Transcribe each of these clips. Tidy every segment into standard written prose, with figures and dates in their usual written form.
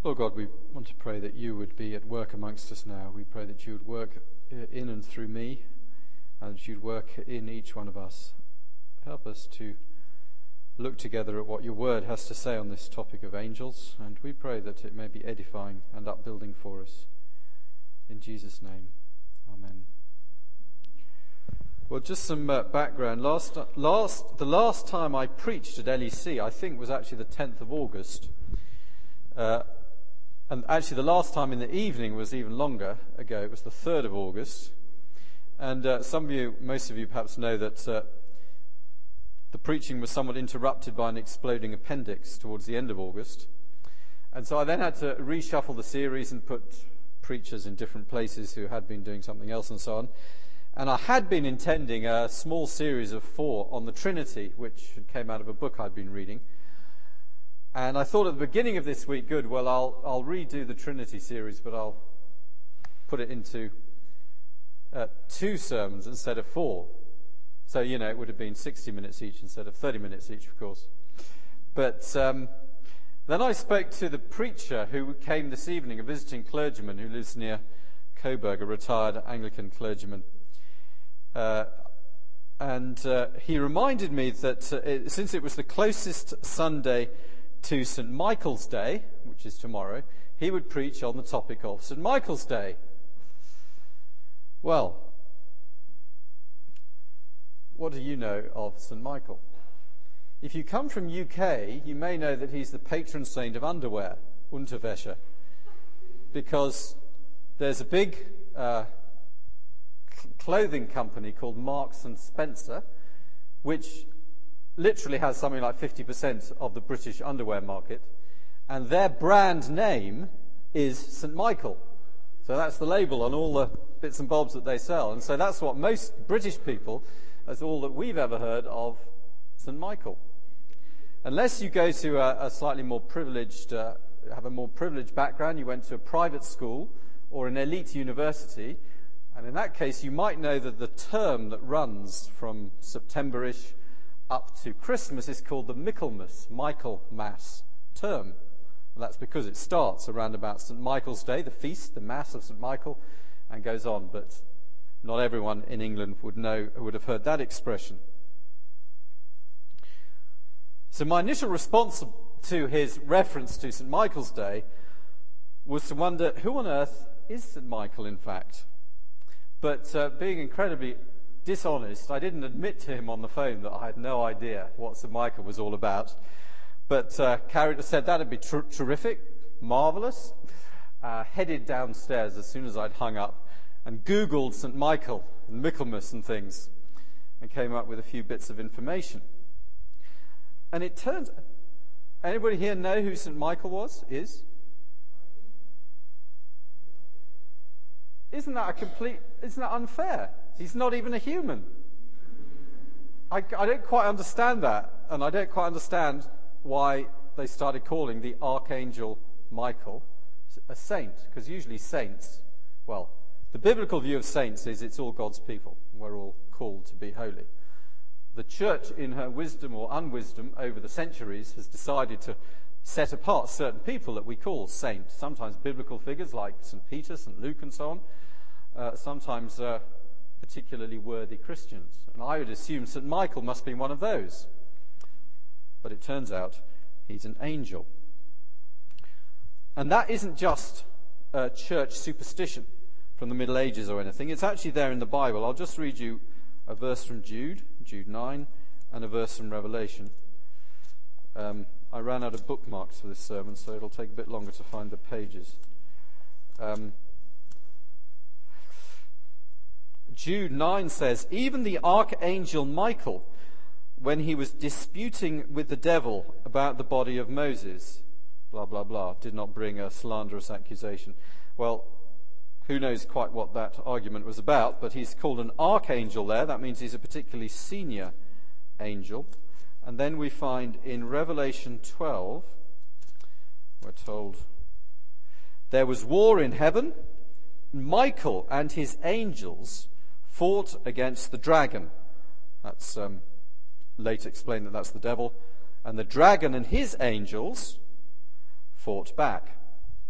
Lord God, we want to pray that you would be at work amongst us now. We pray that you would work in and through me, and that you'd work in each one of us. Help us to look together at what your word has to say on this topic of angels, and we pray that it may be edifying and upbuilding for us. In Jesus' name, amen. Well, just some background. The last time I preached at LEC, I think, was actually the 10th of August. And actually the last time in the evening was even longer ago. It was the 3rd of August. And most of you perhaps know that the preaching was somewhat interrupted by an exploding appendix towards the end of August. And so I then had to reshuffle the series and put preachers in different places who had been doing something else and so on. And I had been intending a small series of 4 on the Trinity, which came out of a book I'd been reading. And I thought at the beginning of this week, I'll redo the Trinity series, but I'll put it into 2 sermons instead of 4. So, it would have been 60 minutes each instead of 30 minutes each, of course. But then I spoke to the preacher who came this evening, a visiting clergyman who lives near Coburg, a retired Anglican clergyman. And he reminded me that since it was the closest Sunday to St. Michael's Day, which is tomorrow, he would preach on the topic of St. Michael's Day. Well, what do you know of St. Michael? If you come from UK, you may know that he's the patron saint of underwear, Unterwäsche, because there's a big clothing company called Marks and Spencer, which literally has something like 50% of the British underwear market, and their brand name is St. Michael. So that's the label on all the bits and bobs that they sell. And so that's what most British people, that's all that we've ever heard of St. Michael. Unless you go to a slightly more privileged, have a more privileged background, you went to a private school or an elite university, and in that case you might know that the term that runs from September-ish up to Christmas is called the Michaelmas term. And that's because it starts around about St. Michael's Day, the feast, the Mass of St. Michael, and goes on. But not everyone in England would have heard that expression. So my initial response to his reference to St. Michael's Day was to wonder, who on earth is St. Michael, in fact? But being incredibly dishonest, I didn't admit to him on the phone that I had no idea what St. Michael was all about. But Carrie said that'd be terrific, marvellous. Headed downstairs as soon as I'd hung up and Googled St. Michael and Michaelmas and things and came up with a few bits of information. And it turns... Anybody here know who St. Michael is? Isn't that unfair? He's not even a human. I don't quite understand that, and I don't quite understand why they started calling the Archangel Michael a saint, because usually saints, well, the biblical view of saints is it's all God's people. We're all called to be holy. The church, in her wisdom or unwisdom over the centuries, has decided to set apart certain people that we call saints, sometimes biblical figures like St. Peter, St. Luke and so on, sometimes particularly worthy Christians. And I would assume St. Michael must be one of those. But it turns out he's an angel. And that isn't just church superstition from the Middle Ages or anything. It's actually there in the Bible. I'll just read you a verse from Jude 9, and a verse from Revelation. I ran out of bookmarks for this sermon, so it'll take a bit longer to find the pages. Jude 9 says, "Even the archangel Michael, when he was disputing with the devil about the body of Moses," blah, blah, blah, "did not bring a slanderous accusation." Well, who knows quite what that argument was about, but he's called an archangel there. That means he's a particularly senior angel. And then we find in Revelation 12, we're told, "There was war in heaven. Michael and his angels fought against the dragon." That's later explained that that's the devil. "And the dragon and his angels fought back,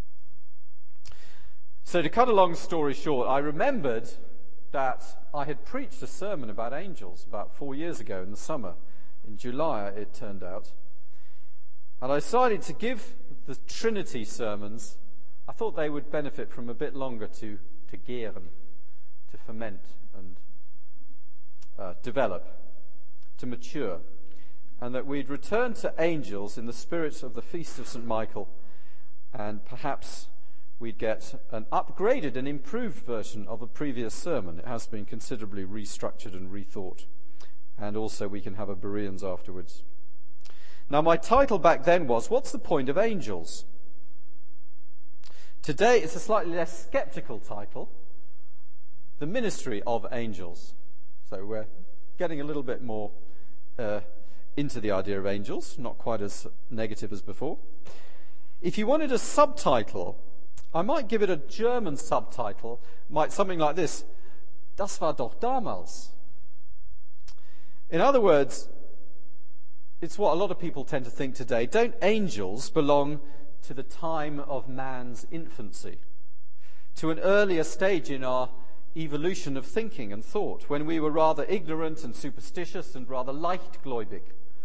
So to cut a long story short, I remembered that I had preached a sermon about angels about 4 years ago in the summer. In July, it turned out. And I decided to give the Trinity sermons. I thought they would benefit from a bit longer to gären, to ferment and develop, to mature. And that we'd return to angels in the spirit of the Feast of St. Michael, and perhaps we'd get an upgraded and improved version of a previous sermon. It has been considerably restructured and rethought. And also we can have a Bereans afterwards. Now my title back then was, What's the Point of Angels? Today it's a slightly less sceptical title, The Ministry of Angels. So we're getting a little bit more into the idea of angels, not quite as negative as before. If you wanted a subtitle, I might give it a German subtitle, something like this: Das war doch damals. In other words, it's what a lot of people tend to think today. Don't angels belong to the time of man's infancy, to an earlier stage in our evolution of thinking and thought, when we were rather ignorant and superstitious and rather leichtgläubig?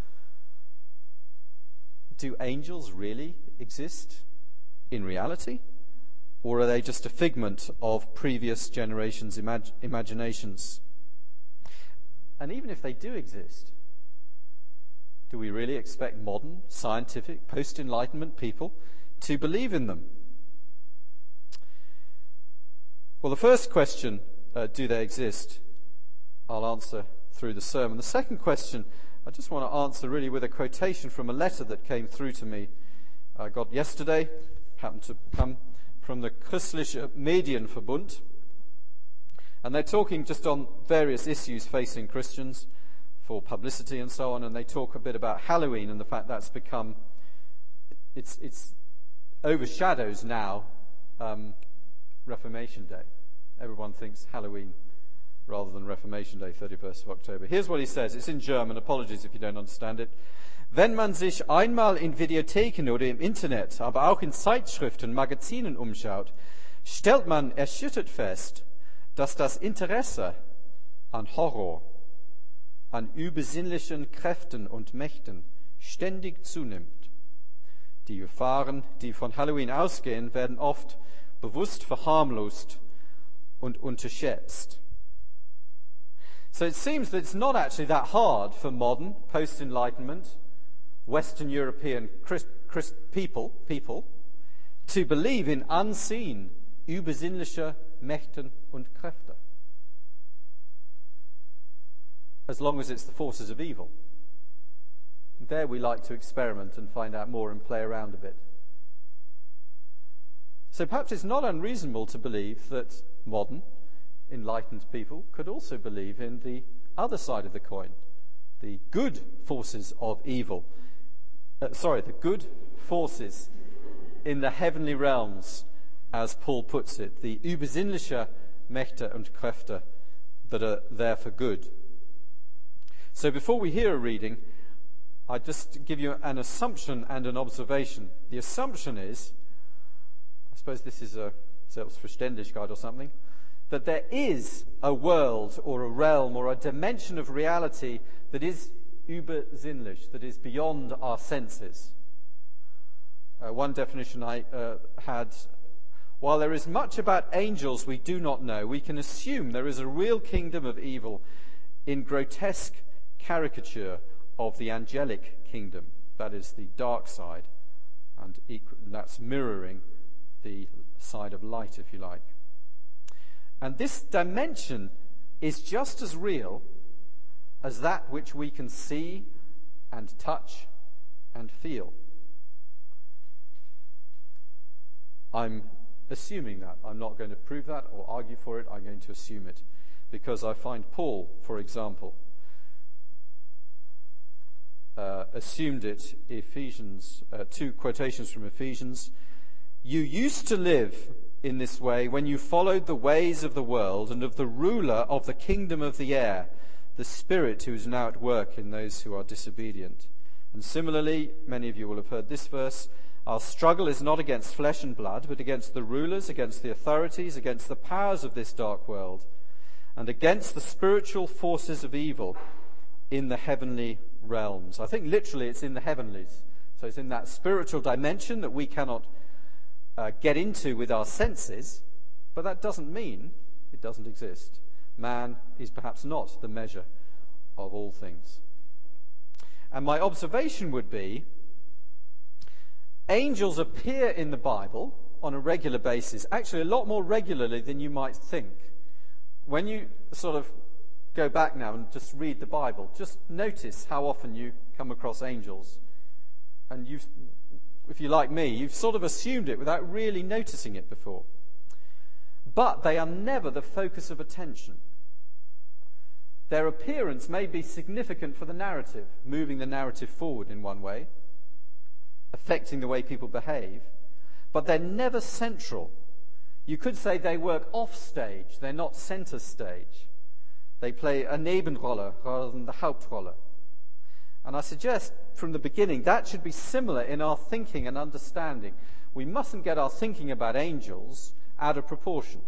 Do angels really exist in reality? Or are they just a figment of previous generations' imaginations? And even if they do exist, do we really expect modern, scientific, post-Enlightenment people to believe in them? Well, the first question, do they exist, I'll answer through the sermon. The second question, I just want to answer really with a quotation from a letter that came through to me. I got yesterday, happened to come from the Christliche Medienverbund. And they're talking just on various issues facing Christians for publicity and so on, and they talk a bit about Halloween and the fact that's become, it's overshadows now Reformation Day. Everyone thinks Halloween rather than Reformation Day, 31st of October. Here's what he says. It's in German. Apologies if you don't understand it. Wenn man sich einmal in Videotheken oder im Internet, aber auch in Zeitschriften, Magazinen umschaut, stellt man erschüttert fest, dass das Interesse an Horror, an übersinnlichen Kräften und Mächten ständig zunimmt. Die Gefahren, die von Halloween ausgehen, werden oft bewusst verharmlost und unterschätzt. So it seems that it's not actually that hard for modern, post-Enlightenment, Western European people to believe in unseen, übersinnliche Mächten und Kräfte, as long as it's the forces of evil. There we like to experiment and find out more and play around a bit. So perhaps it's not unreasonable to believe that modern, enlightened people could also believe in the other side of the coin, the good forces of evil. The good forces in the heavenly realms, as Paul puts it, the übersinnliche Mächte und Kräfte that are there for good. So before we hear a reading, I just give you an assumption and an observation. The assumption is, I suppose this is a Selbstverständlichkeit or something, that there is a world or a realm or a dimension of reality that is übersinnlich, that is beyond our senses. One definition I had, while there is much about angels we do not know, we can assume there is a real kingdom of evil in grotesque caricature of the angelic kingdom, that is the dark side, and that's mirroring the side of light, if you like. And this dimension is just as real as that which we can see and touch and feel. I'm assuming that. I'm not going to prove that or argue for it. I'm going to assume it. Because I find Paul, for example, assumed it. Ephesians, two quotations from Ephesians. You used to live in this way when you followed the ways of the world and of the ruler of the kingdom of the air, the spirit who is now at work in those who are disobedient. And similarly, many of you will have heard this verse, our struggle is not against flesh and blood, but against the rulers, against the authorities, against the powers of this dark world, and against the spiritual forces of evil in the heavenly realms. I think literally it's in the heavenlies. So it's in that spiritual dimension that we cannot get into with our senses, but that doesn't mean it doesn't exist. Man is perhaps not the measure of all things. And my observation would be, angels appear in the Bible on a regular basis, actually a lot more regularly than you might think. When you sort of go back now and just read the Bible, just notice how often you come across angels. And if you're like me, you've sort of assumed it without really noticing it before. But they are never the focus of attention. Their appearance may be significant for the narrative, moving the narrative forward in one way, affecting the way people behave, but they're never central. You could say they work off stage, they're not center stage. They play a Nebenrolle rather than the Hauptrolle. And I suggest from the beginning that should be similar in our thinking and understanding. We mustn't get our thinking about angels out of proportion.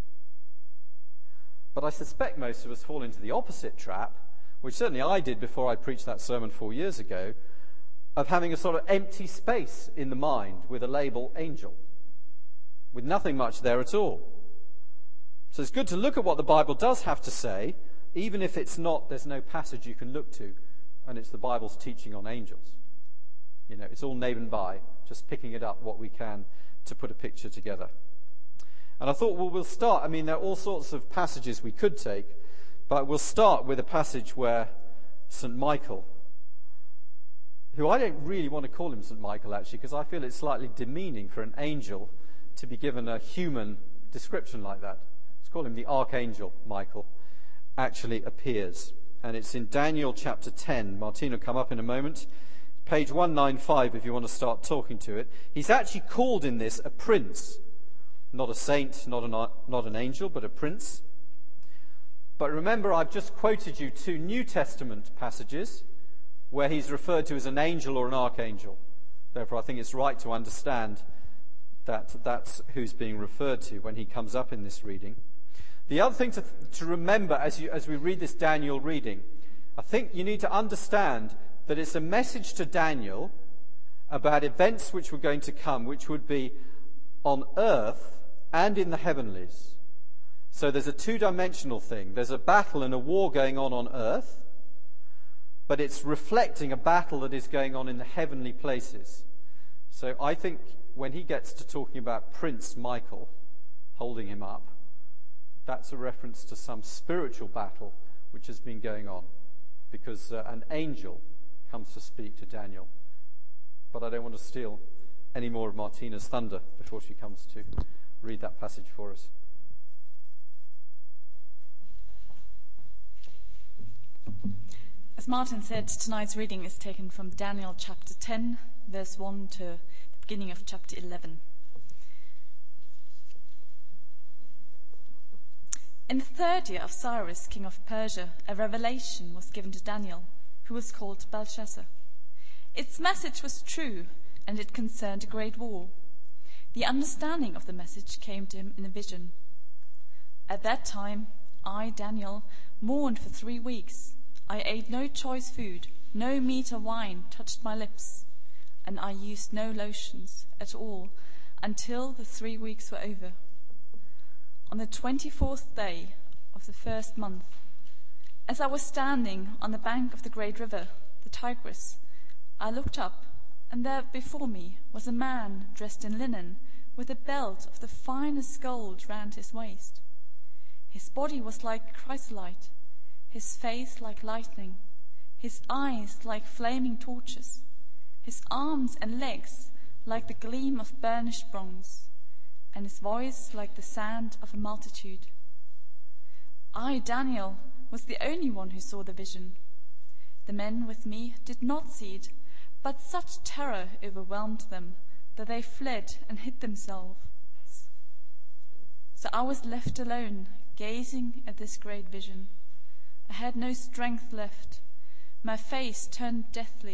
But I suspect most of us fall into the opposite trap, which certainly I did before I preached that sermon 4 years ago, of having a sort of empty space in the mind with a label angel, with nothing much there at all. So it's good to look at what the Bible does have to say, even if it's not, there's no passage you can look to, and it's the Bible's teaching on angels. You know, it's all nebenbei, just picking it up what we can to put a picture together. And I thought, well, we'll start. I mean, there are all sorts of passages we could take, but we'll start with a passage where St. Michael, who I don't really want to call him St. Michael, actually, because I feel it's slightly demeaning for an angel to be given a human description like that. Let's call him the Archangel Michael, actually appears. And it's in Daniel chapter 10. Martin will come up in a moment. Page 195 if you want to start talking to it. He's actually called in this a prince. Not a saint, not an angel, but a prince. But remember, I've just quoted you 2 New Testament passages where he's referred to as an angel or an archangel. Therefore, I think it's right to understand that that's who's being referred to when he comes up in this reading. The other thing to remember as we read this Daniel reading, I think you need to understand that it's a message to Daniel about events which were going to come, which would be on earth and in the heavenlies. So there's a 2-dimensional thing. There's a battle and a war going on earth, but it's reflecting a battle that is going on in the heavenly places. So I think when he gets to talking about Prince Michael, holding him up, that's a reference to some spiritual battle which has been going on, because an angel comes to speak to Daniel. But I don't want to steal any more of Martina's thunder before she comes to read that passage for us. As Martin said, tonight's reading is taken from Daniel chapter 10, verse 1 to the beginning of chapter 11. In the 3rd year of Cyrus, king of Persia, a revelation was given to Daniel, who was called Belshazzar. Its message was true, and it concerned a great war. The understanding of the message came to him in a vision. At that time, I, Daniel, mourned for 3 weeks. I ate no choice food, no meat or wine touched my lips, and I used no lotions at all until the 3 weeks were over. On the 24th day of the 1st month, as I was standing on the bank of the great river, the Tigris, I looked up, and there before me was a man dressed in linen, with a belt of the finest gold round his waist. His body was like chrysolite, his face like lightning, his eyes like flaming torches, his arms and legs like the gleam of burnished bronze, and his voice like the sound of a multitude. I, Daniel, was the only one who saw the vision. The men with me did not see it, but such terror overwhelmed them that they fled and hid themselves. So I was left alone, gazing at this great vision. I had no strength left. My face turned deathly,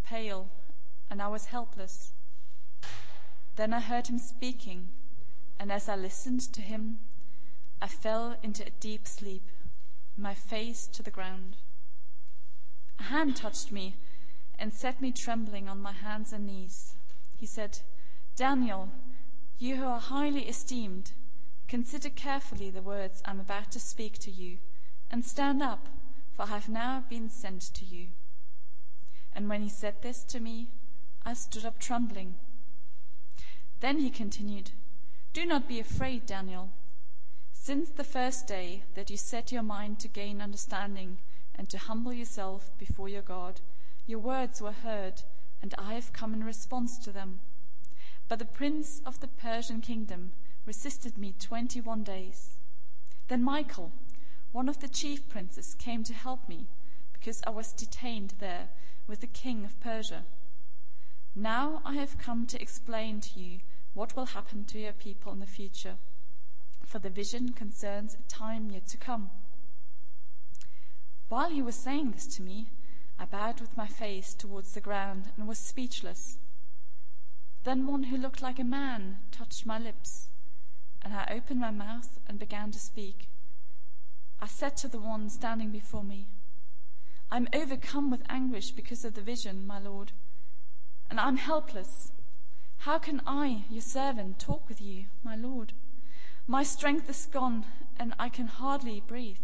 pale, and I was helpless. Then I heard him speaking, and as I listened to him, I fell into a deep sleep, my face to the ground. A hand touched me and set me trembling on my hands and knees. He said, "Daniel, you who are highly esteemed, consider carefully the words I'm about to speak to you, and stand up, for I have now been sent to you." And when he said this to me, I stood up trembling. Then he continued, "Do not be afraid, Daniel. Since the first day that you set your mind to gain understanding and to humble yourself before your God, your words were heard, and I have come in response to them. But the prince of the Persian kingdom resisted me 21 days. Then Michael, one of the chief princes, came to help me, because I was detained there with the king of Persia. Now I have come to explain to you what will happen to your people in the future, for the vision concerns a time yet to come." While he was saying this to me, I bowed with my face towards the ground and was speechless. Then one who looked like a man touched my lips, and I opened my mouth and began to speak. I said to the one standing before me, "I am overcome with anguish because of the vision, my Lord, and I am helpless. How can I, your servant, talk with you, my Lord? My strength is gone, and I can hardly breathe."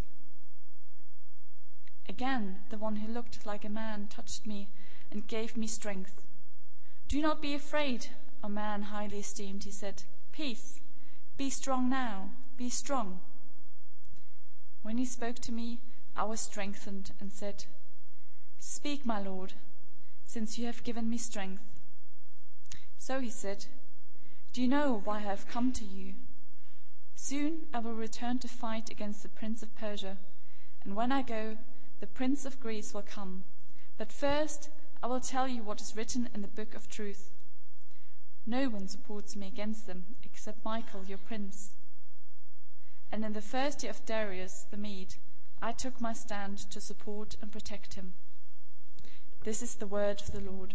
Again, the one who looked like a man touched me and gave me strength. "Do not be afraid, O man highly esteemed," he said. "Peace, be strong now, be strong." When he spoke to me, I was strengthened and said, "Speak, my Lord, since you have given me strength." So he said, "Do you know why I have come to you? Soon I will return to fight against the prince of Persia, and when I go, the prince of Greece will come. But first I will tell you what is written in the book of truth. No one supports me against them except Michael, your prince. And in the first year of Darius the Mede, I took my stand to support and protect him." This is the word of the Lord.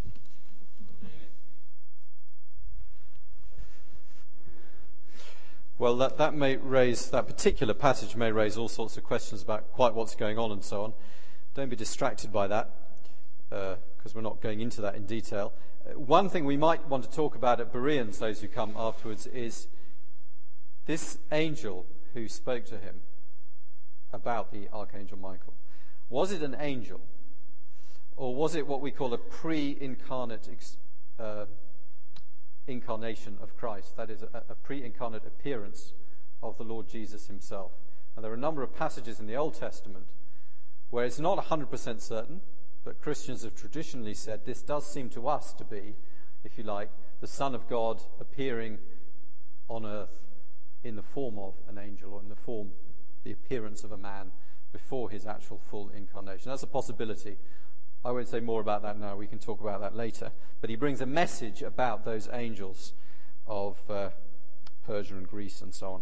Well, that particular passage may raise all sorts of questions about quite what's going on and so on. Don't be distracted by that, because we're not going into that in detail. One thing we might want to talk about at Bereans, those who come afterwards, is this angel who spoke to him about the Archangel Michael. Was it an angel, or was it what we call a pre-incarnate incarnation of Christ? That is, a pre-incarnate appearance of the Lord Jesus himself. And there are a number of passages in the Old Testament where it's not 100% certain, but Christians have traditionally said this does seem to us to be, if you like, the Son of God appearing on earth in the form of an angel, or in the appearance of a man before his actual full incarnation. That's a possibility. I won't say more about that now. We can talk about that later. But he brings a message about those angels of Persia and Greece and so on.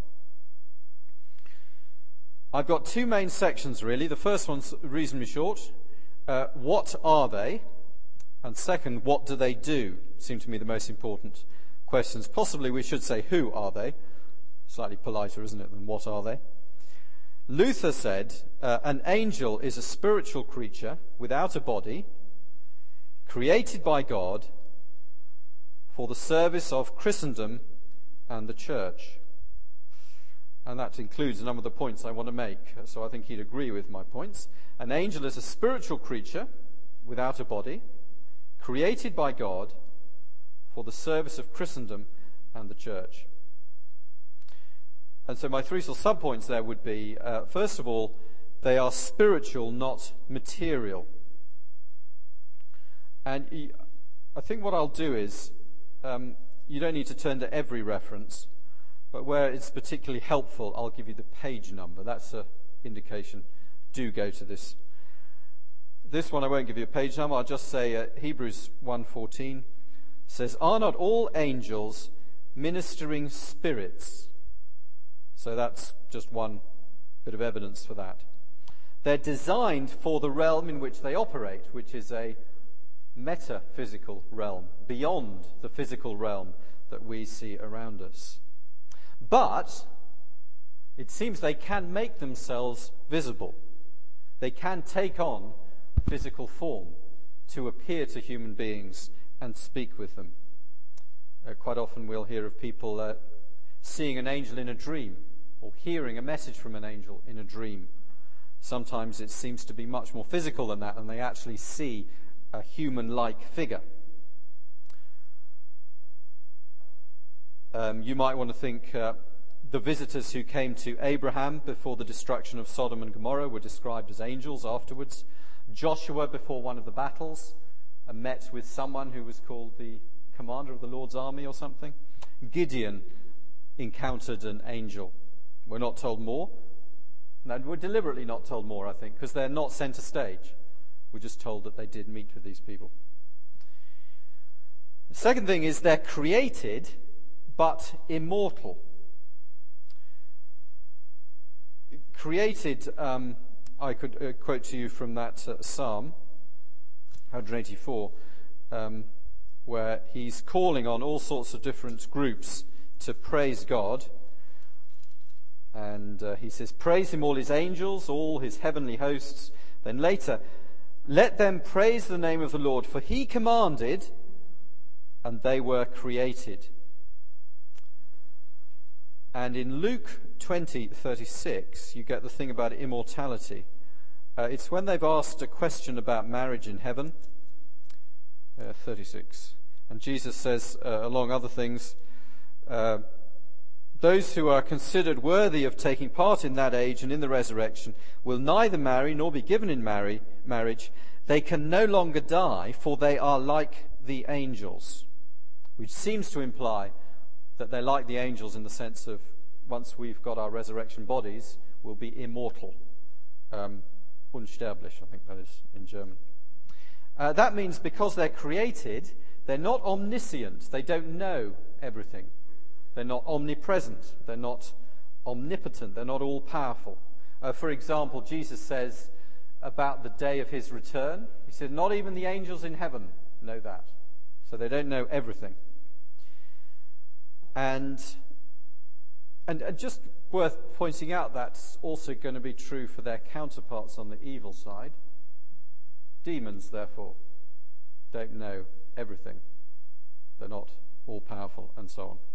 I've got two main sections, really. The first one's reasonably short. What are they? And second, what do they do? Seem to me the most important questions. Possibly we should say, who are they? Slightly politer, isn't it, than what are they? Luther said, an angel is a spiritual creature without a body, created by God for the service of Christendom and the church. And that includes a number of the points I want to make, so I think he'd agree with my points. An angel is a spiritual creature without a body, created by God for the service of Christendom and the church. And so my three sort of sub-points there would be, first of all, they are spiritual, not material. And I think what I'll do is, you don't need to turn to every reference, but where it's particularly helpful, I'll give you the page number. That's an indication. Do go to this. This one I won't give you a page number. I'll just say Hebrews 1:14 says, "Are not all angels ministering spirits?" So that's just one bit of evidence for that. They're designed for the realm in which they operate, which is a metaphysical realm, beyond the physical realm that we see around us. But it seems they can make themselves visible. They can take on physical form to appear to human beings and speak with them. Quite often we'll hear of people seeing an angel in a dream, or hearing a message from an angel in a dream. Sometimes it seems to be much more physical than that, and they actually see a human-like figure. You might want to think the visitors who came to Abraham before the destruction of Sodom and Gomorrah were described as angels afterwards. Joshua, before one of the battles, met with someone who was called the commander of the Lord's army or something. Gideon encountered an angel. We're not told more. No, we're deliberately not told more, I think, because they're not centre stage. We're just told that they did meet with these people. The second thing is they're created but immortal. Created, I could quote to you from that Psalm 184, where he's calling on all sorts of different groups to praise God. And he says, praise him, all his angels, all his heavenly hosts. Then later, let them praise the name of the Lord, for he commanded, and they were created. And in Luke 20:36, you get the thing about immortality. It's when they've asked a question about marriage in heaven. 36. And Jesus says, along other things, those who are considered worthy of taking part in that age and in the resurrection will neither marry nor be given in marriage. They can no longer die, for they are like the angels. Which seems to imply that they're like the angels in the sense of once we've got our resurrection bodies, we'll be immortal. Unsterblich, I think that is in German. That means because they're created, they're not omniscient. They don't know everything. They're not omnipresent. They're not omnipotent. They're not all-powerful. For example, Jesus says about the day of his return, he said, not even the angels in heaven know that. So they don't know everything. And just worth pointing out, that's also going to be true for their counterparts on the evil side. Demons, therefore, don't know everything. They're not all-powerful, and so on.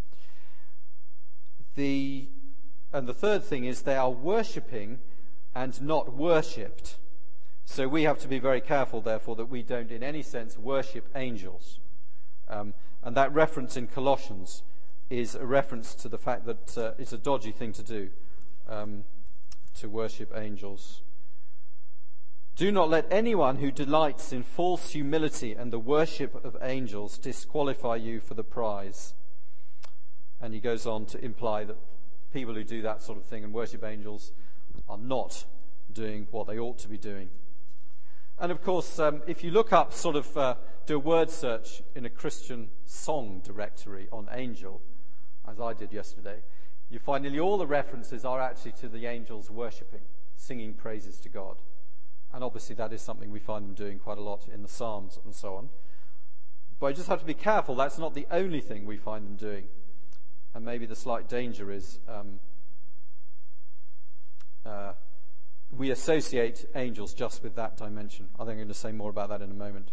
And the third thing is they are worshipping and not worshipped. So we have to be very careful, therefore, that we don't in any sense worship angels. And that reference in Colossians is a reference to the fact that it's a dodgy thing to do, to worship angels. Do not let anyone who delights in false humility and the worship of angels disqualify you for the prize. And he goes on to imply that people who do that sort of thing and worship angels are not doing what they ought to be doing. And of course, if you look up, do a word search in a Christian song directory on angel, as I did yesterday, you find nearly all the references are actually to the angels worshipping, singing praises to God. And obviously that is something we find them doing quite a lot in the Psalms and so on. But I just have to be careful, that's not the only thing we find them doing. And maybe the slight danger is we associate angels just with that dimension. I think I'm going to say more about that in a moment.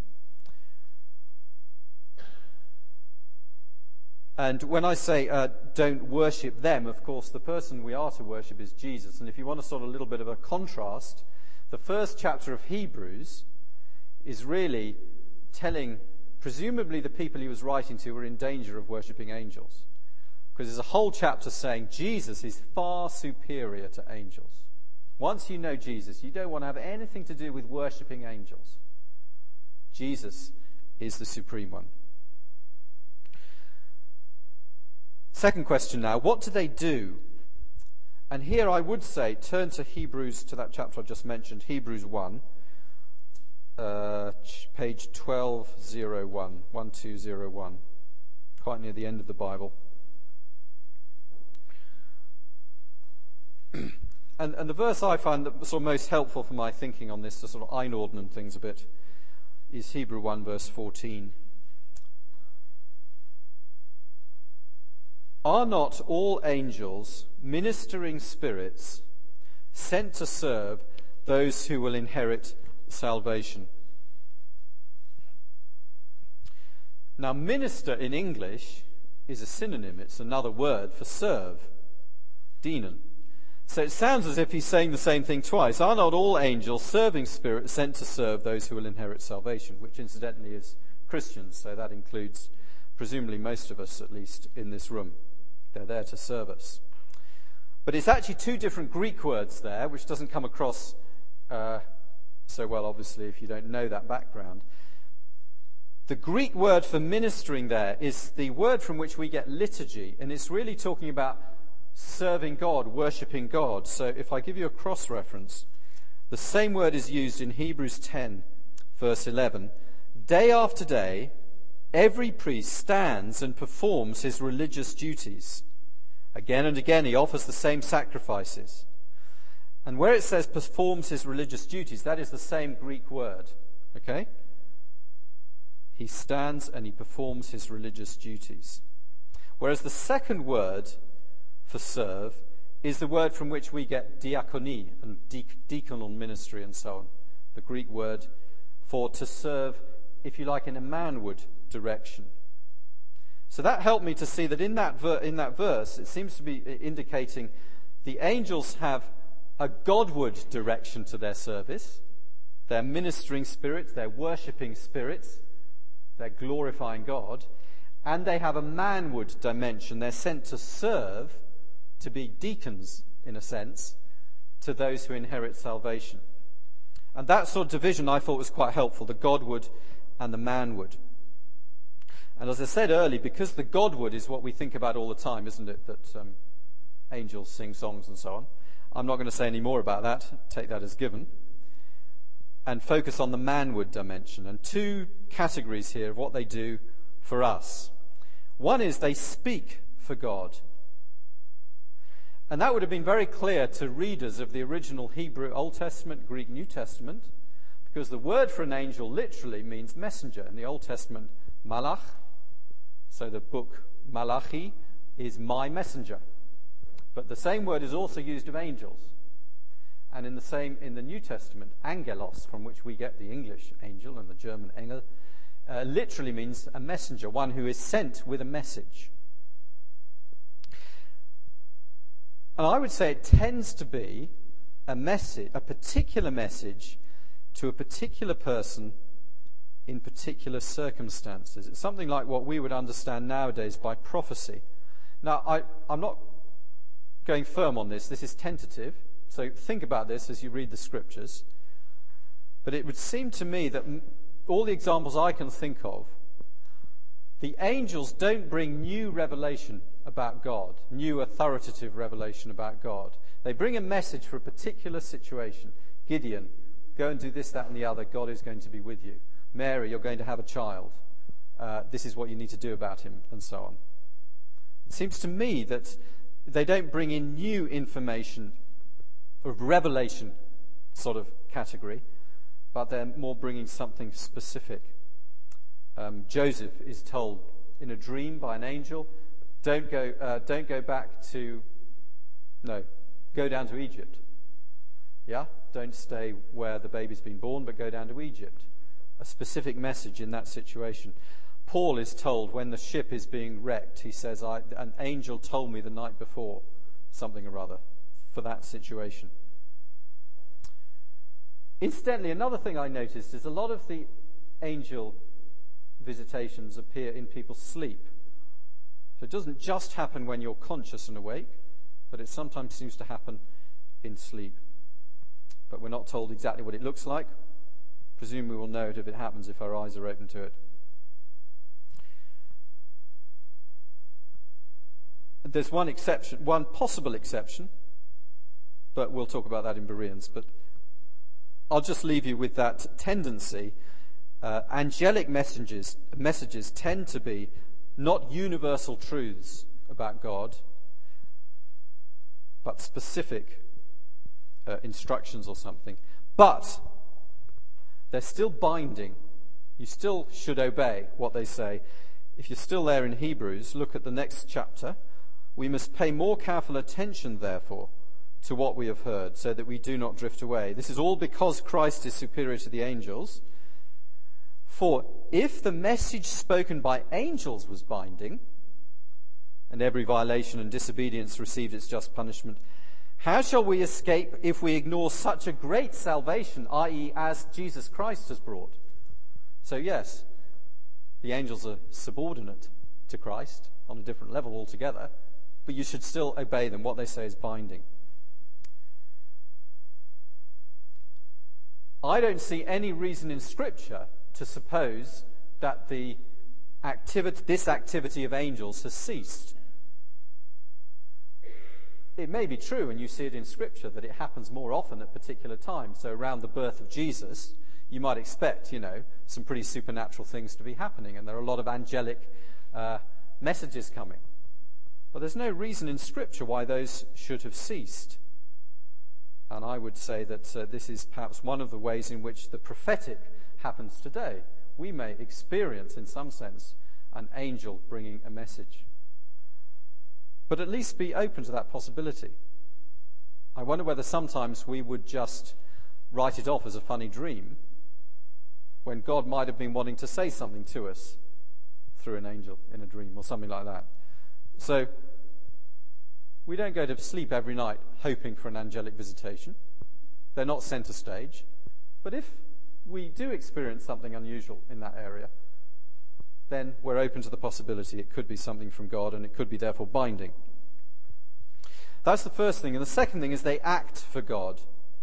And when I say don't worship them, of course, the person we are to worship is Jesus. And if you want a little bit of a contrast, the first chapter of Hebrews is really telling, presumably the people he was writing to were in danger of worshipping angels. Because there's a whole chapter saying Jesus is far superior to angels. Once you know Jesus, you don't want to have anything to do with worshipping angels. Jesus is the supreme one. Second question now, what do they do? And here I would say, turn to Hebrews, to that chapter I just mentioned, Hebrews 1, page 1201, quite near the end of the Bible. And the verse I find that most helpful for my thinking on this, to einordnen things a bit, is Hebrews 1 verse 14. Are not all angels ministering spirits sent to serve those who will inherit salvation? Now, minister in English is a synonym. It's another word for serve, dienen. So it sounds as if he's saying the same thing twice. Are not all angels serving spirits sent to serve those who will inherit salvation? Which incidentally is Christians, so that includes presumably most of us, at least, in this room. They're there to serve us. But it's actually two different Greek words there, which doesn't come across so well, obviously, if you don't know that background. The Greek word for ministering there is the word from which we get liturgy, and it's really talking about serving God, worshipping God. So if I give you a cross-reference, the same word is used in Hebrews 10, verse 11. Day after day, every priest stands and performs his religious duties. Again and again he offers the same sacrifices. And where it says performs his religious duties, that is the same Greek word. Okay? He stands and he performs his religious duties. Whereas the second word for serve is the word from which we get diakonia and deaconal ministry and so on. The Greek word for to serve, if you like, in a manward direction. So that helped me to see that in that verse, it seems to be indicating the angels have a Godward direction to their service. They're ministering spirits, they're worshipping spirits, they're glorifying God, and they have a manward dimension. They're sent to serve, to be deacons, in a sense, to those who inherit salvation. And that sort of division I thought was quite helpful, the Godward and the manward. And as I said earlier, because the Godward is what we think about all the time, isn't it? That angels sing songs and so on. I'm not going to say any more about that. Take that as given. And focus on the manward dimension. And two categories here of what they do for us. One is they speak for God. And that would have been very clear to readers of the original Hebrew Old Testament, Greek New Testament, because the word for an angel literally means messenger. In the Old Testament, malach. So the book Malachi is my messenger. But the same word is also used of angels. And in the New Testament, angelos, from which we get the English angel and the German engel, literally means a messenger, one who is sent with a message. And I would say it tends to be a message, a particular message to a particular person in particular circumstances. It's something like what we would understand nowadays by prophecy. Now, I'm not going firm on this. This is tentative. So think about this as you read the scriptures. But it would seem to me that all the examples I can think of, the angels don't bring new revelation about God, new authoritative revelation about God. They bring a message for a particular situation. Gideon, go and do this, that, and the other. God is going to be with you. Mary, you're going to have a child. This is what you need to do about him, and so on. It seems to me that they don't bring in new information of revelation sort of category, but they're more bringing something specific. Joseph is told in a dream by an angel, go down to Egypt. Yeah? Don't stay where the baby's been born, but go down to Egypt. A specific message in that situation. Paul is told when the ship is being wrecked, he says, an angel told me the night before, something or other, for that situation. Incidentally, another thing I noticed is a lot of the angel visitations appear in people's sleep. So it doesn't just happen when you're conscious and awake, but it sometimes seems to happen in sleep. But we're not told exactly what it looks like. Presume we will know it if it happens, if our eyes are open to it. There's one exception, one possible exception, but we'll talk about that in Bereans. But I'll just leave you with that tendency. Angelic messages tend to be not universal truths about God, but specific instructions or something. But they're still binding You still should obey what they say. If you're still there in Hebrews, look at the next chapter. We must pay more careful attention, therefore, to what we have heard, so that we do not drift away. This is all because Christ is superior to the angels. For if the message spoken by angels was binding, and every violation and disobedience received its just punishment, how shall we escape if we ignore such a great salvation, i.e., as Jesus Christ has brought? So yes, the angels are subordinate to Christ on a different level altogether, but you should still obey them. What they say is binding. I don't see any reason in Scripture to suppose that this activity of angels has ceased. It may be true, and you see it in Scripture, that it happens more often at particular times. So around the birth of Jesus, you might expect, some pretty supernatural things to be happening, and there are a lot of angelic messages coming. But there's no reason in Scripture why those should have ceased. And I would say that this is perhaps one of the ways in which the prophetic happens today. We may experience, in some sense, an angel bringing a message. But at least be open to that possibility. I wonder whether sometimes we would just write it off as a funny dream when God might have been wanting to say something to us through an angel in a dream or something like that. So we don't go to sleep every night hoping for an angelic visitation. They're not centre stage. But if we do experience something unusual in that area, then we're open to the possibility it could be something from God, and it could be therefore binding. That's the first thing. And the second thing is they act for God.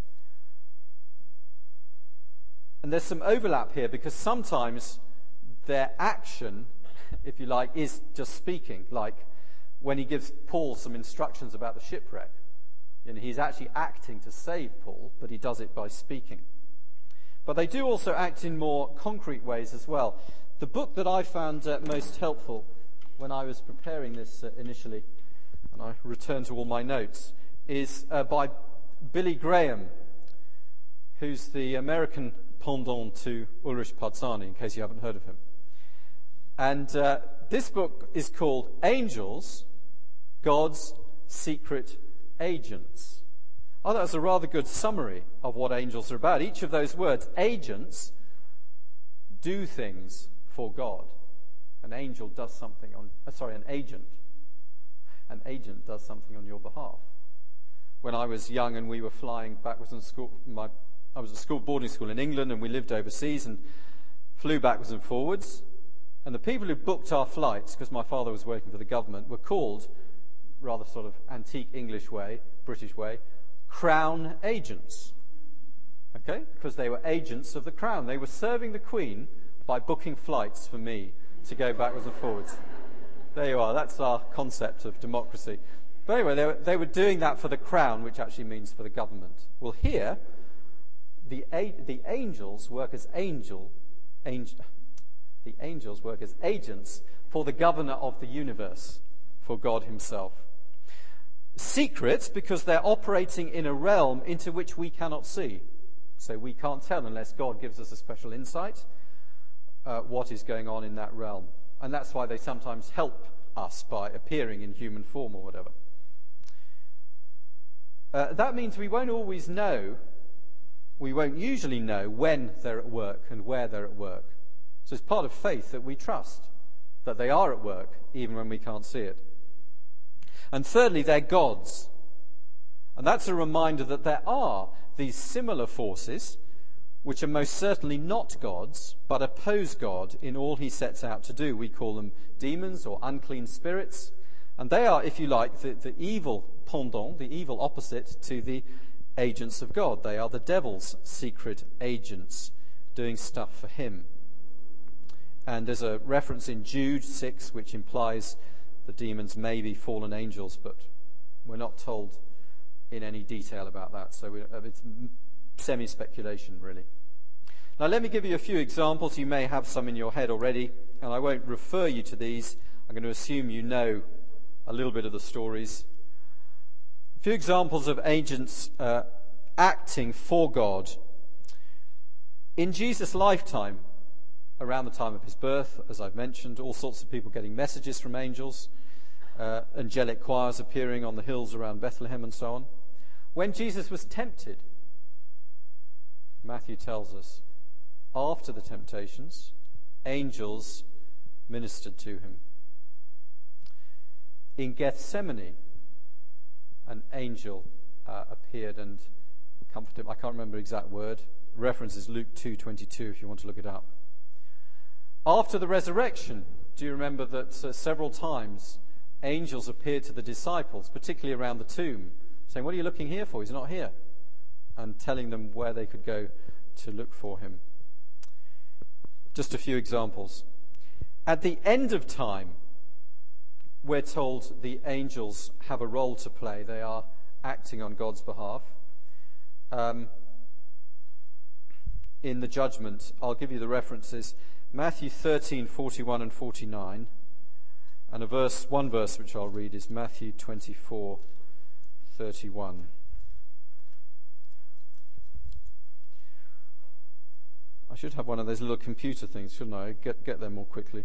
And there's some overlap here, because sometimes their action, if you like, is just speaking, like when he gives Paul some instructions about the shipwreck. He's actually acting to save Paul, but he does it by speaking. But they do also act in more concrete ways as well. The book that I found most helpful when I was preparing this initially, and I returned to all my notes, is by Billy Graham, who's the American pendant to Ulrich Parzani, in case you haven't heard of him. And this book is called Angels, God's Secret Agents. Oh, that was a rather good summary of what angels are about. Each of those words, agents, do things for God. An angel does something an agent. An agent does something on your behalf. When I was young and we were flying backwards in school, I was at boarding school in England, and we lived overseas and flew backwards and forwards. And the people who booked our flights, because my father was working for the government, were called, rather sort of antique English way, British way, Crown agents. Okay? Because they were agents of the Crown. They were serving the Queen by booking flights for me to go backwards and forwards. There you are. That's our concept of democracy. But anyway, they were doing that for the Crown, which actually means for the government. Well, here, the angels work as the angels work as agents for the governor of the universe, for God himself. Secrets, because they're operating in a realm into which we cannot see. So we can't tell unless God gives us a special insight what is going on in that realm. And that's why they sometimes help us by appearing in human form or whatever. That means we won't usually know when they're at work and where they're at work. So it's part of faith that we trust that they are at work even when we can't see it. And thirdly, they're gods. And that's a reminder that there are these similar forces which are most certainly not gods, but oppose God in all he sets out to do. We call them demons or unclean spirits. And they are, if you like, the evil pendant, the evil opposite to the agents of God. They are the devil's secret agents doing stuff for him. And there's a reference in Jude 6 which implies the demons may be fallen angels, but we're not told in any detail about that. So it's semi-speculation, really. Now, let me give you a few examples. You may have some in your head already, and I won't refer you to these. I'm going to assume you know a little bit of the stories. A few examples of agents acting for God. In Jesus' lifetime, around the time of his birth, as I've mentioned, all sorts of people getting messages from angels, angelic choirs appearing on the hills around Bethlehem and so on. When Jesus was tempted, Matthew tells us, after the temptations, angels ministered to him. In Gethsemane, an angel appeared and comforted him. I can't remember the exact word. Reference is Luke 2:22 if you want to look it up. After the resurrection, do you remember that several times angels appeared to the disciples, particularly around the tomb, saying, "What are you looking here for? He's not here," and telling them where they could go to look for him. Just a few examples. At the end of time, we're told the angels have a role to play. They are acting on God's behalf. In the judgment, I'll give you the references. Matthew 13:41 and 49. And one verse which I'll read is Matthew 24:31. I should have one of those little computer things, shouldn't I? Get there more quickly.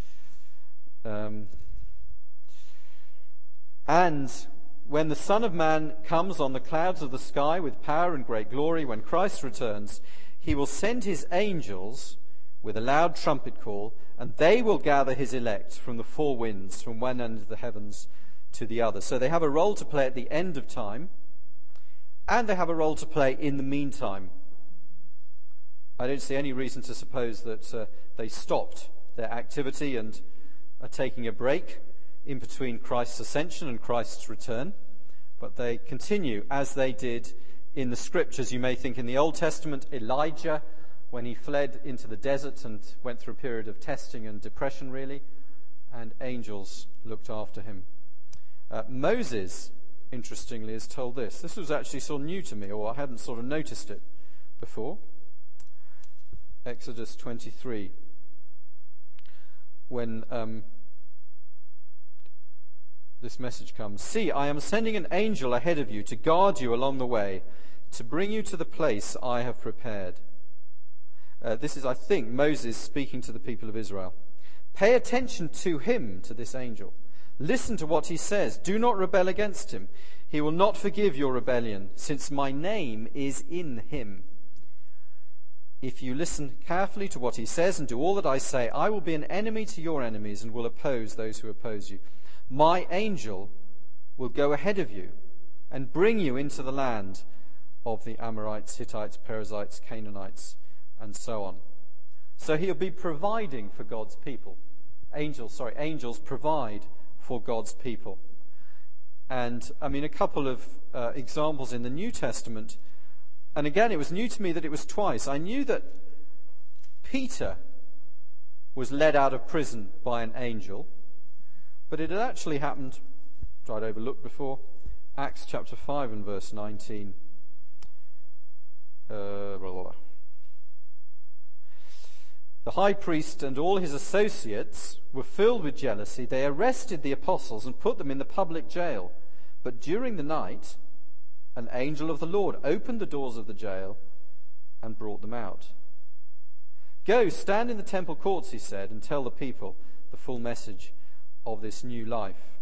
And when the Son of Man comes on the clouds of the sky with power and great glory, when Christ returns, he will send his angels with a loud trumpet call, and they will gather his elect from the four winds, from one end of the heavens to the other. So they have a role to play at the end of time, and they have a role to play in the meantime. I don't see any reason to suppose that they stopped their activity and are taking a break in between Christ's ascension and Christ's return, but they continue as they did in the scriptures. You may think in the Old Testament, Elijah, when he fled into the desert and went through a period of testing and depression, really, and angels looked after him. Moses, interestingly, is told this. This was actually sort of new to me, or I hadn't sort of noticed it before. Exodus 23, when this message comes. "See, I am sending an angel ahead of you to guard you along the way, to bring you to the place I have prepared." This is, I think, Moses speaking to the people of Israel. "Pay attention to him," to this angel. "Listen to what he says. Do not rebel against him. He will not forgive your rebellion, since my name is in him. If you listen carefully to what he says and do all that I say, I will be an enemy to your enemies and will oppose those who oppose you. My angel will go ahead of you and bring you into the land of the Amorites, Hittites, Perizzites, Canaanites, and so on." So he'll be providing for God's people. Angels provide for God's people. And a couple of examples in the New Testament. And again, it was new to me that it was twice. I knew that Peter was led out of prison by an angel, but it had actually happened, which I'd overlooked before, Acts chapter 5 and verse 19. The high priest and all his associates were filled with jealousy. They arrested the apostles and put them in the public jail. But during the night, an angel of the Lord opened the doors of the jail and brought them out. "Go, stand in the temple courts," he said, "and tell the people the full message of this new life."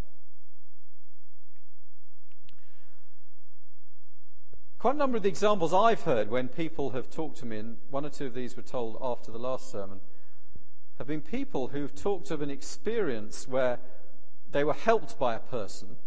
Quite a number of the examples I've heard when people have talked to me, and one or two of these were told after the last sermon, have been people who've talked of an experience where they were helped by a person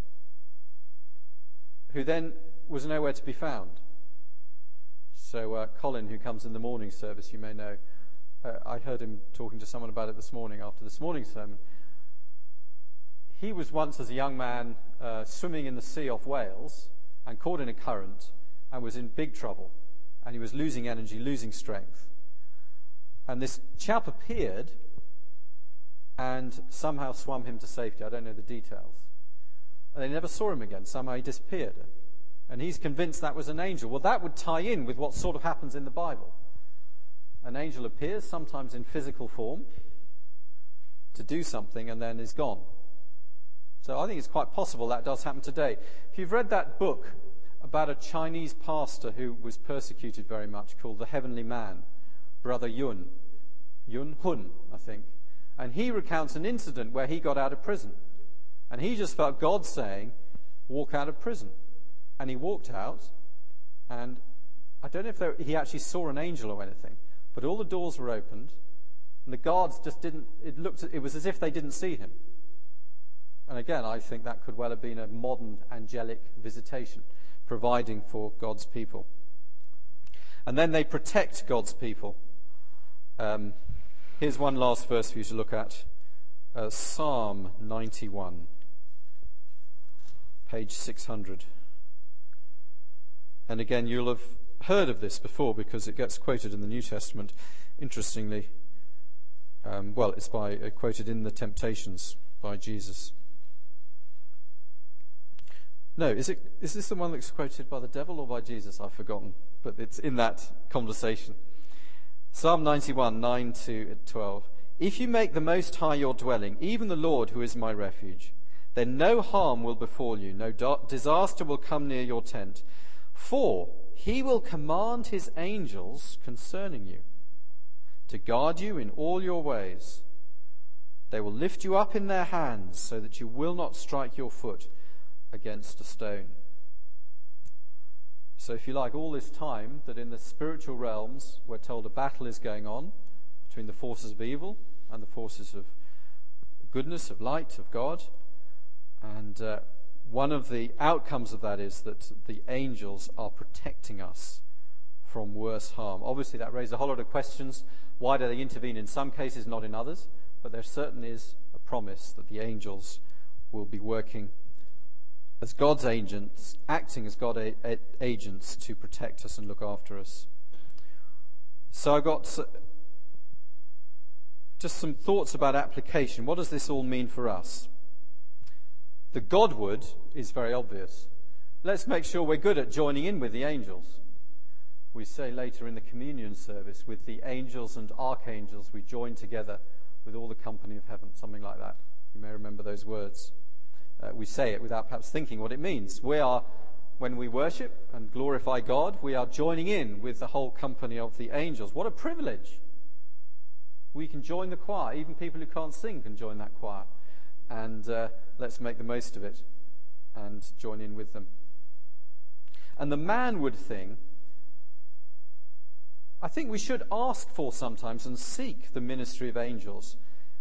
who then was nowhere to be found. So Colin, who comes in the morning service, you may know, I heard him talking to someone about it this morning after this morning's sermon. He was once, as a young man, swimming in the sea off Wales and caught in a current and was in big trouble. And he was losing energy, losing strength. And this chap appeared and somehow swam him to safety. I don't know the details. And they never saw him again. Somehow he disappeared. And he's convinced that was an angel. Well, that would tie in with what sort of happens in the Bible. An angel appears, sometimes in physical form, to do something and then is gone. So I think it's quite possible that does happen today. If you've read that book about a Chinese pastor who was persecuted very much, called The Heavenly Man, Brother Yun, Yun Hun, I think. And he recounts an incident where he got out of prison. And he just felt God saying, walk out of prison. And he walked out, and I don't know if he actually saw an angel or anything, but all the doors were opened, and the guards just didn't, it was as if they didn't see him. And again, I think that could well have been a modern angelic visitation, providing for God's people. And then they protect God's people. Here's one last verse for you to look at. Psalm 91, page 600. And again, you'll have heard of this before because it gets quoted in the New Testament. Interestingly, it's quoted in the Temptations by Jesus. No, is this the one that's quoted by the devil or by Jesus? I've forgotten, but it's in that conversation. Psalm 91, 9 to 12. If you make the Most High your dwelling, even the Lord who is my refuge, then no harm will befall you, no disaster will come near your tent. For he will command his angels concerning you, to guard you in all your ways. They will lift you up in their hands, so that you will not strike your foot against a stone. So if you like, all this time that in the spiritual realms we're told a battle is going on between the forces of evil and the forces of goodness, of light, of God. And one of the outcomes of that is that the angels are protecting us from worse harm. Obviously that raises a whole lot of questions. Why do they intervene in some cases, not in others? But there certainly is a promise that the angels will be working as God's agents, acting as God's agents to protect us and look after us. So I've got just some thoughts about application. What does this all mean for us? The Godward is very obvious. Let's make sure we're good at joining in with the angels. We say later in the communion service, with the angels and archangels, we join together with all the company of heaven, something like that. You may remember those words. We say it without perhaps thinking what it means. When we worship and glorify God, we are joining in with the whole company of the angels. What a privilege. We can join the choir. Even people who can't sing can join that choir. And let's make the most of it and join in with them. And the manward thing, I think we should ask for sometimes and seek the ministry of angels.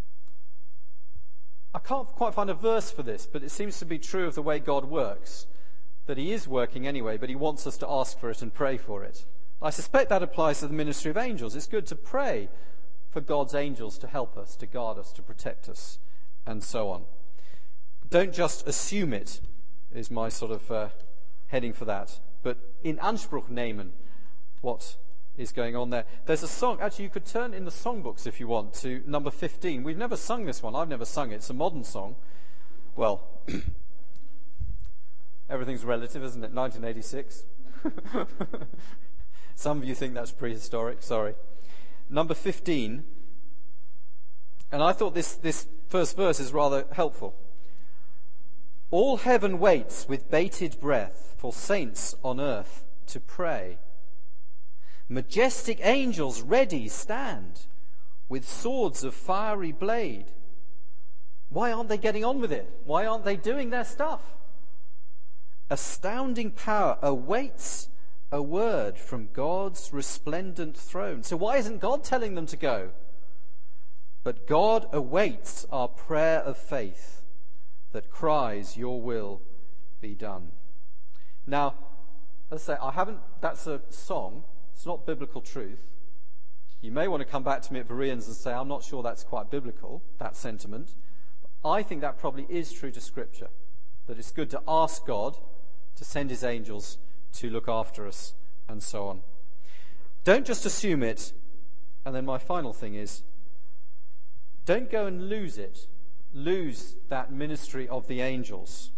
I can't quite find a verse for this, but it seems to be true of the way God works, that he is working anyway, but he wants us to ask for it and pray for it. I suspect that applies to the ministry of angels. It's good to pray for God's angels to help us, to guard us, to protect us, and so on. Don't just assume it, is my sort of heading for that. But in Anspruch nehmen, what is going on there. There's a song, actually you could turn in the songbooks if you want to number 15. We've never sung this one, I've never sung it, it's a modern song. Well, everything's relative, isn't it? 1986. Some of you think that's prehistoric, sorry. Number 15, and I thought this first verse is rather helpful. All heaven waits with bated breath for saints on earth to pray. Majestic angels ready stand, with swords of fiery blade. Why aren't they getting on with it? Why aren't they doing their stuff? Astounding power awaits a word from God's resplendent throne. So why isn't God telling them to go? But God awaits our prayer of faith that cries, your will be done. Now, as I say, that's a song. It's not biblical truth. You may want to come back to me at Bereans and say, I'm not sure that's quite biblical, that sentiment. But I think that probably is true to Scripture, that it's good to ask God to send his angels to look after us, and so on. Don't just assume it. And then my final thing is, don't go and lose that ministry of the angels.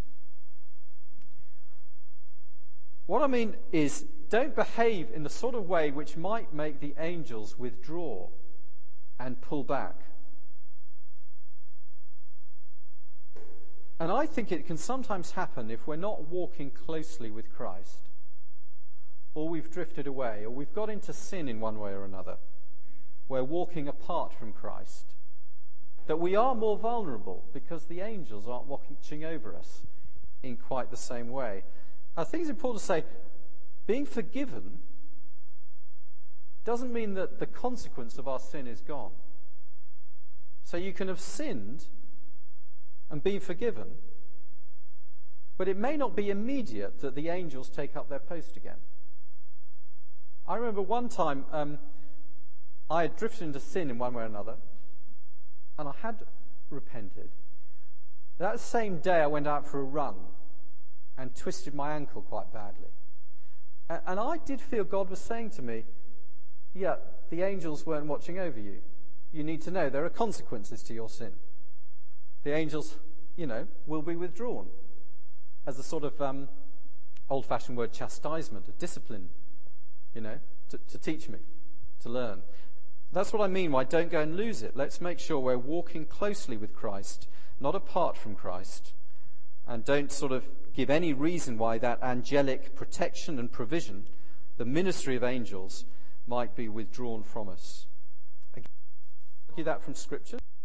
What I mean is, don't behave in the sort of way which might make the angels withdraw and pull back. And I think it can sometimes happen if we're not walking closely with Christ, or we've drifted away, or we've got into sin in one way or another. we're walking apart from Christ, that we are more vulnerable because the angels aren't watching over us in quite the same way. I think it's important to say, being forgiven doesn't mean that the consequence of our sin is gone. So you can have sinned and be forgiven, but it may not be immediate that the angels take up their post again. I remember one time I had drifted into sin in one way or another, and I had repented. That same day I went out for a run and twisted my ankle quite badly. And I did feel God was saying to me, yeah, the angels weren't watching over you. You need to know there are consequences to your sin. The angels, will be withdrawn as a sort of old-fashioned word, chastisement, a discipline, to teach me, to learn. That's what I mean by don't go and lose it. Let's make sure we're walking closely with Christ, not apart from Christ, and don't sort of give any reason why that angelic protection and provision, the ministry of angels, might be withdrawn from us. Again, I argue that from Scripture.